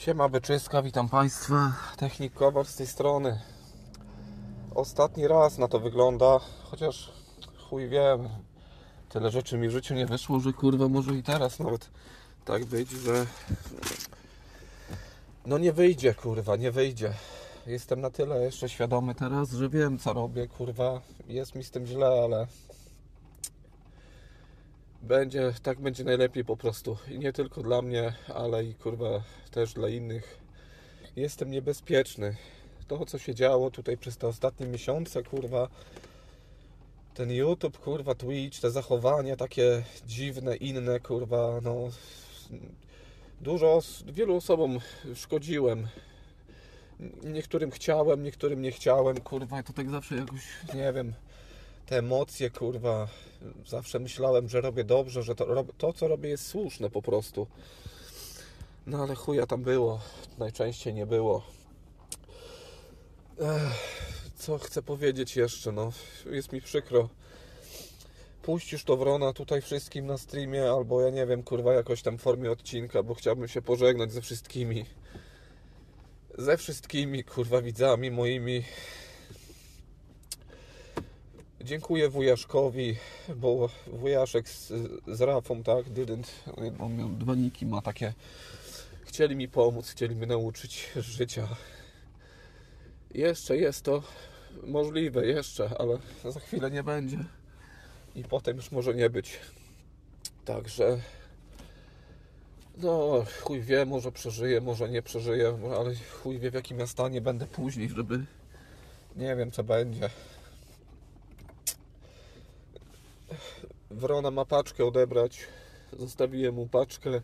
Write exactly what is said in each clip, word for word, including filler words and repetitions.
Siema Byczyska, witam Państwa. Technik Kowal z tej strony. Ostatni raz na to wygląda, chociaż chuj wiem, tyle rzeczy mi w życiu nie wyszło, że kurwa może i teraz nawet tak być, że no nie wyjdzie, kurwa, nie wyjdzie. Jestem na tyle jeszcze świadomy teraz, że wiem co robię, kurwa, jest mi z tym źle, ale będzie, tak będzie najlepiej po prostu. I nie tylko dla mnie, ale i kurwa też dla innych. Jestem niebezpieczny. To co się działo tutaj przez te ostatnie miesiące, kurwa, ten YouTube, kurwa, Twitch, te zachowania takie dziwne, inne, kurwa, no dużo, wielu osobom szkodziłem. Niektórym chciałem, niektórym nie chciałem, kurwa, to tak zawsze jakoś, nie wiem, te emocje, kurwa, zawsze myślałem, że robię dobrze, że to, to co robię jest słuszne po prostu. No ale chuja tam było, najczęściej nie było. Ech, co chcę powiedzieć jeszcze, no, jest mi przykro. Puścisz to Wrona tutaj wszystkim na streamie, albo ja nie wiem, kurwa, jakoś tam w formie odcinka, bo chciałbym się pożegnać ze wszystkimi. Ze wszystkimi, kurwa, widzami moimi. Dziękuję wujaszkowi, bo wujaszek z, z Rafą, tak, didn't, on miał dwa niki, ma takie, chcieli mi pomóc, chcieli mnie nauczyć życia. Jeszcze jest to możliwe, jeszcze, ale za chwilę nie będzie i potem już może nie być. Także no, chuj wie, może przeżyję, może nie przeżyję, ale chuj wie w jakim ja stanie będę później, żeby nie wiem co będzie. Wrona ma paczkę odebrać, zostawiłem mu paczkę.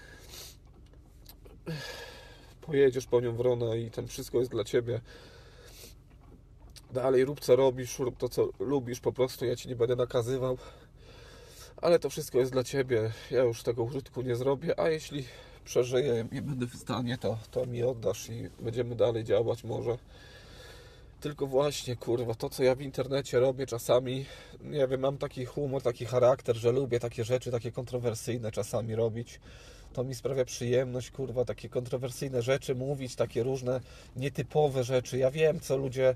Pojedziesz po nią, Wrona, i tam wszystko jest dla ciebie. Dalej rób co robisz, rób to co lubisz, po prostu ja ci nie będę nakazywał. Ale to wszystko jest dla ciebie, ja już tego użytku nie zrobię, a jeśli przeżyję, nie będę w stanie, to, to mi oddasz i będziemy dalej działać może. Tylko właśnie, kurwa, to co ja w internecie robię czasami, nie wiem, mam taki humor, taki charakter, że lubię takie rzeczy, takie kontrowersyjne czasami robić. To mi sprawia przyjemność, kurwa, takie kontrowersyjne rzeczy mówić, takie różne nietypowe rzeczy. Ja wiem, co ludzie,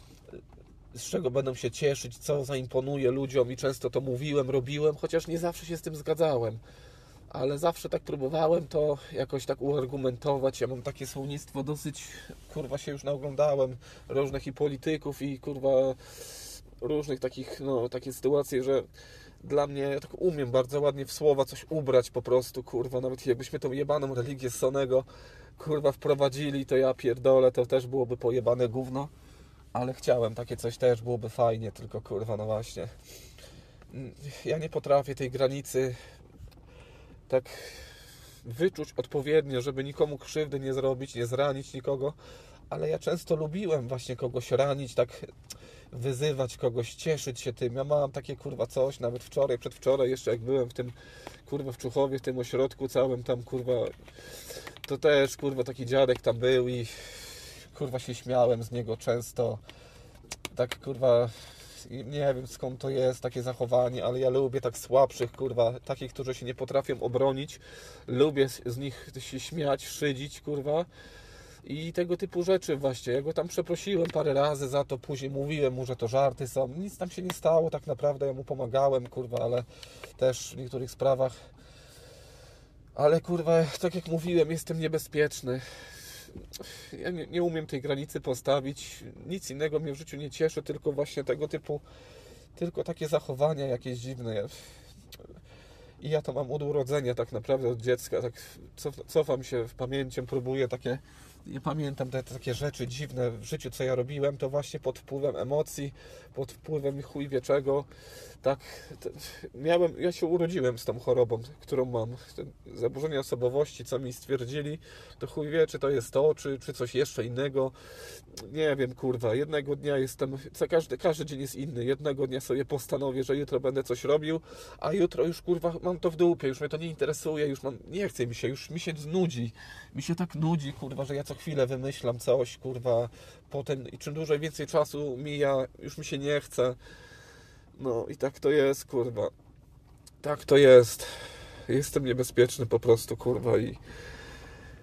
z czego będą się cieszyć, co zaimponuje ludziom i często to mówiłem, robiłem, chociaż nie zawsze się z tym zgadzałem. Ale zawsze tak próbowałem to jakoś tak uargumentować. Ja mam takie słownictwo dosyć, kurwa, się już naoglądałem różnych i polityków i kurwa różnych takich, no, takie sytuacje, że dla mnie, ja tak umiem bardzo ładnie w słowa coś ubrać po prostu, kurwa, nawet jakbyśmy tą jebaną religię z Sonego, kurwa, wprowadzili, to ja pierdolę, to też byłoby pojebane gówno, ale chciałem, takie coś też byłoby fajnie, tylko kurwa, no właśnie, ja nie potrafię tej granicy tak wyczuć odpowiednio, żeby nikomu krzywdy nie zrobić, nie zranić nikogo, ale ja często lubiłem właśnie kogoś ranić, tak wyzywać kogoś, cieszyć się tym. Ja mam takie kurwa coś, nawet wczoraj, przedwczoraj jeszcze jak byłem w tym kurwa w Czuchowie, w tym ośrodku całym tam kurwa, to też kurwa taki dziadek tam był i kurwa się śmiałem z niego często, tak kurwa, nie wiem skąd to jest takie zachowanie, ale ja lubię tak słabszych, kurwa, takich, którzy się nie potrafią obronić, lubię z nich się śmiać, szydzić, kurwa, i tego typu rzeczy właśnie. Ja go tam przeprosiłem parę razy za to, później mówiłem mu, że to żarty są, nic tam się nie stało tak naprawdę, ja mu pomagałem, kurwa, ale też w niektórych sprawach, ale kurwa, tak jak mówiłem, jestem niebezpieczny. Ja nie, nie umiem tej granicy postawić, nic innego mnie w życiu nie cieszy, tylko właśnie tego typu, tylko takie zachowania jakieś dziwne. I ja to mam od urodzenia tak naprawdę, od dziecka, tak cofam się w pamięcią, próbuję takie, nie pamiętam te, te takie rzeczy dziwne w życiu, co ja robiłem, to właśnie pod wpływem emocji, pod wpływem chuj wie czego, tak, to, miałem, ja się urodziłem z tą chorobą, którą mam, zaburzenia osobowości, co mi stwierdzili, to chuj wie, czy to jest to, czy, czy coś jeszcze innego, nie wiem, kurwa, jednego dnia jestem, co każdy, każdy dzień jest inny, jednego dnia sobie postanowię, że jutro będę coś robił, a jutro już, kurwa, mam to w dupie, już mnie to nie interesuje, już mam, nie chce mi się, już mi się nudzi, mi się tak nudzi, kurwa, że ja co chwilę wymyślam coś, kurwa, potem i czym dłużej więcej czasu mija, już mi się nie chce. No i tak to jest, kurwa. Tak to jest. Jestem niebezpieczny po prostu, kurwa, i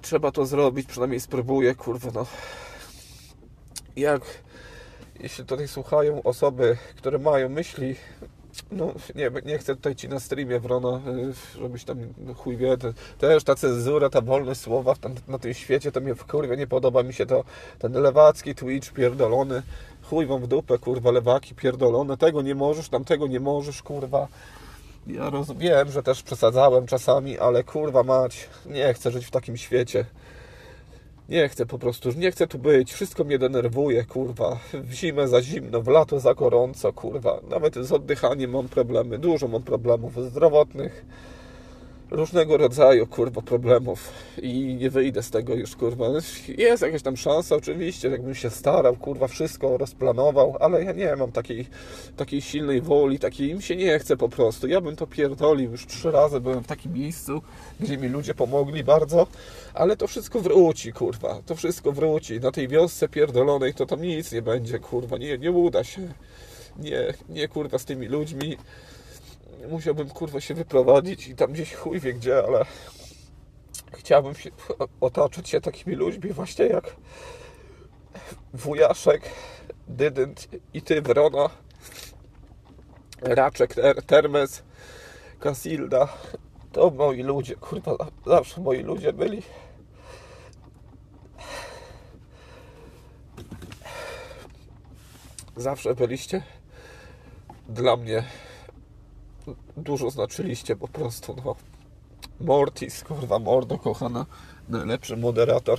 trzeba to zrobić, przynajmniej spróbuję, kurwa, no. Jak, jeśli tutaj słuchają osoby, które mają myśli, no nie, nie chcę tutaj ci na streamie, Wrona, żebyś tam, no chuj wie, to, też ta cenzura, ta wolność słowa tam, na tym świecie, to mnie kurwa nie podoba mi się to, ten lewacki Twitch pierdolony, chuj wam w dupę, kurwa, lewaki pierdolone, tego nie możesz, tamtego nie możesz, kurwa. Ja rozumiem, że też przesadzałem czasami, ale kurwa mać, nie chcę żyć w takim świecie. Nie chcę po prostu, nie chcę tu być, wszystko mnie denerwuje, kurwa. W zimę za zimno, w lato za gorąco, kurwa. Nawet z oddychaniem mam problemy, dużo mam problemów zdrowotnych. Różnego rodzaju, kurwa, problemów. I nie wyjdę z tego już, kurwa. Jest jakaś tam szansa, oczywiście, jakbym się starał, kurwa, wszystko rozplanował, ale ja nie mam takiej, takiej silnej woli, takiej, im się nie chce po prostu. Ja bym to pierdolił, już trzy razy byłem w takim miejscu, gdzie mi ludzie pomogli bardzo, ale to wszystko wróci, kurwa. To wszystko wróci. Na tej wiosce pierdolonej to tam nic nie będzie, kurwa. Nie, nie uda się. Nie, nie, kurwa, z tymi ludźmi. Musiałbym, kurwa, się wyprowadzić i tam gdzieś chuj wie gdzie, ale chciałbym się otoczyć się takimi ludźmi właśnie jak Wujaszek, Dydent i ty, Wrona, Raczek, Termes, Kasilda. To moi ludzie, kurwa, zawsze moi ludzie byli. Zawsze byliście dla mnie, dużo znaczyliście po prostu, no. Mortis, kurwa, mordo kochana, najlepszy moderator.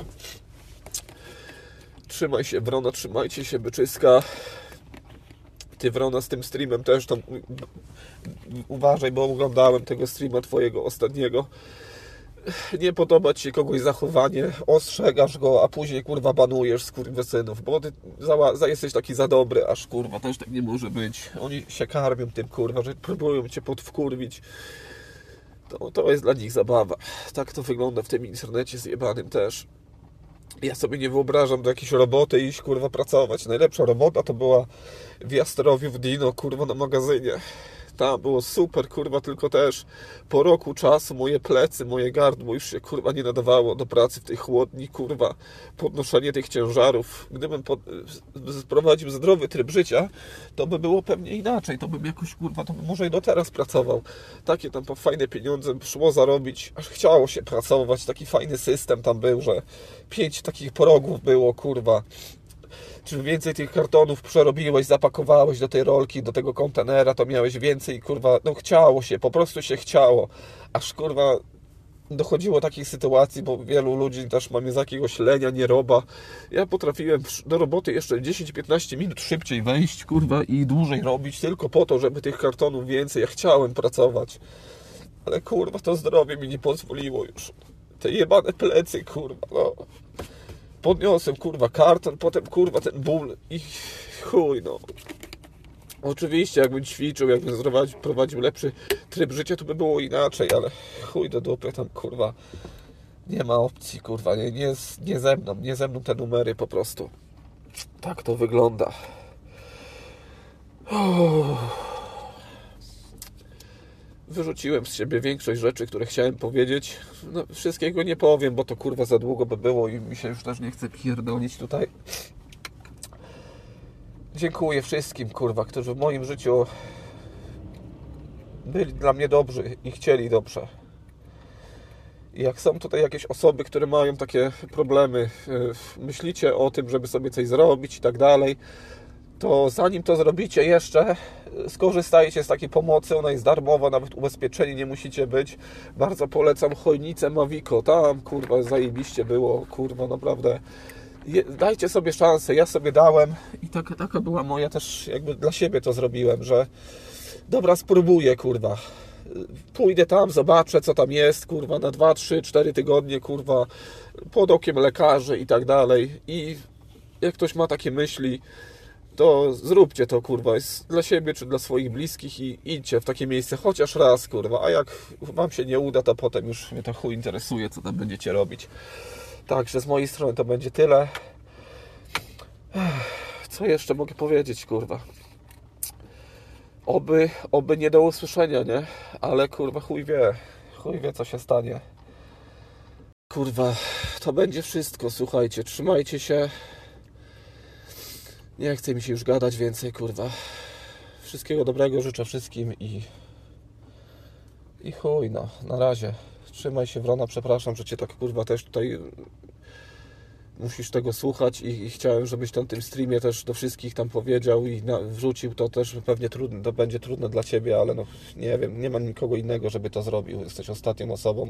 Trzymaj się, Wrona, trzymajcie się, byczyska. Ty, Wrona, z tym streamem też tam uważaj, bo oglądałem tego streama twojego ostatniego. Nie podoba ci się kogoś zachowanie, ostrzegasz go, a później, kurwa, banujesz skurwysynów, bo ty za, za, jesteś taki za dobry, aż, kurwa, też tak nie może być. Oni się karmią tym, kurwa, że próbują cię podwkurwić. To, to jest dla nich zabawa. Tak to wygląda w tym internecie zjebanym też. Ja sobie nie wyobrażam do jakiejś roboty iść, kurwa, pracować. Najlepsza robota to była w Jastrowiu w Dino, kurwa, na magazynie. Tam było super, kurwa, tylko też po roku czasu moje plecy, moje gardło już się, kurwa, nie nadawało do pracy w tej chłodni, kurwa, podnoszenie tych ciężarów. Gdybym pod, sprowadził zdrowy tryb życia, to by było pewnie inaczej, to bym jakoś, kurwa, to bym może i do teraz pracował. Takie tam po fajne pieniądze szło zarobić, aż chciało się pracować, taki fajny system tam był, że pięć takich progów było, kurwa. Czym więcej tych kartonów przerobiłeś, zapakowałeś do tej rolki, do tego kontenera, to miałeś więcej, kurwa, no chciało się, po prostu się chciało. Aż, kurwa, dochodziło takich sytuacji, bo wielu ludzi też mamy z jakiegoś lenia, nieroba. Ja potrafiłem do roboty jeszcze dziesięć piętnaście minut szybciej wejść, kurwa, i dłużej robić, tylko po to, żeby tych kartonów więcej. Ja chciałem pracować. Ale, kurwa, to zdrowie mi nie pozwoliło już. Te jebane plecy, kurwa, no. Podniosłem, kurwa, karton, potem, kurwa, ten ból i chuj, no. Oczywiście, jakbym ćwiczył, jakbym prowadził, prowadził lepszy tryb życia, to by było inaczej, ale chuj do dupy, tam, kurwa, nie ma opcji, kurwa, nie, nie, nie ze mną, nie ze mną te numery po prostu. Tak to wygląda. Uff. Wyrzuciłem z siebie większość rzeczy, które chciałem powiedzieć. No, wszystkiego nie powiem, bo to, kurwa, za długo by było i mi się już też nie chce pierdolić tutaj. Dziękuję wszystkim, kurwa, którzy w moim życiu byli dla mnie dobrzy i chcieli dobrze. I jak są tutaj jakieś osoby, które mają takie problemy, myślicie o tym, żeby sobie coś zrobić i tak dalej, to zanim to zrobicie jeszcze, skorzystajcie z takiej pomocy, ona jest darmowa, nawet ubezpieczeni nie musicie być. Bardzo polecam Chojnicę Mavico, tam, kurwa, zajebiście było, kurwa, naprawdę. Je, dajcie sobie szansę, ja sobie dałem i taka, taka była moja też, jakby dla siebie to zrobiłem, że dobra, spróbuję, kurwa. Pójdę tam, zobaczę, co tam jest, kurwa, na dwa, trzy, cztery tygodnie, kurwa, pod okiem lekarzy i tak dalej. I jak ktoś ma takie myśli, to zróbcie to, kurwa, jest dla siebie czy dla swoich bliskich i idźcie w takie miejsce chociaż raz, kurwa, a jak wam się nie uda, to potem już mnie to chuj interesuje, co tam będziecie robić. Także z mojej strony to będzie tyle. Co jeszcze mogę powiedzieć, kurwa? Oby, oby nie do usłyszenia, nie? Ale, kurwa, chuj wie, chuj wie, co się stanie. kurwa, to będzie wszystko, słuchajcie, trzymajcie się. Nie chce mi się już gadać więcej, kurwa. Wszystkiego dobrego życzę wszystkim i i chuj, no, na razie. Trzymaj się, Wrona, przepraszam, że cię tak, kurwa, też tutaj musisz tego słuchać i, i chciałem, żebyś na tym streamie też do wszystkich tam powiedział i na, wrzucił, to też pewnie trudne, to będzie trudne dla ciebie, ale no, nie wiem, nie ma nikogo innego, żeby to zrobił. Jesteś ostatnią osobą.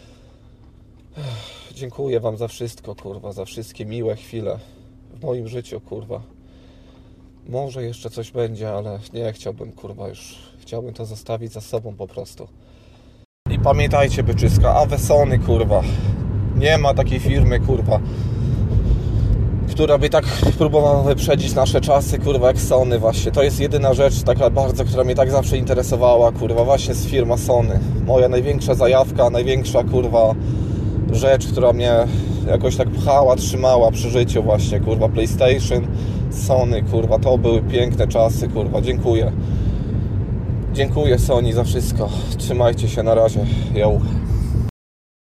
Ech, dziękuję wam za wszystko, kurwa, za wszystkie miłe chwile w moim życiu, kurwa. Może jeszcze coś będzie, ale nie chciałbym, kurwa, już chciałbym to zostawić za sobą po prostu. I pamiętajcie, byczyska, Avesony, kurwa. Nie ma takiej firmy, kurwa, która by tak próbowała wyprzedzić nasze czasy, kurwa, jak Sony właśnie. To jest jedyna rzecz taka bardzo, która mnie tak zawsze interesowała, kurwa, właśnie z firma Sony. Moja największa zajawka, największa, kurwa, rzecz, która mnie jakoś tak pchała, trzymała przy życiu właśnie, kurwa, PlayStation, Sony, kurwa, to były piękne czasy, kurwa, dziękuję. Dziękuję Sony za wszystko. Trzymajcie się, na razie. Yo.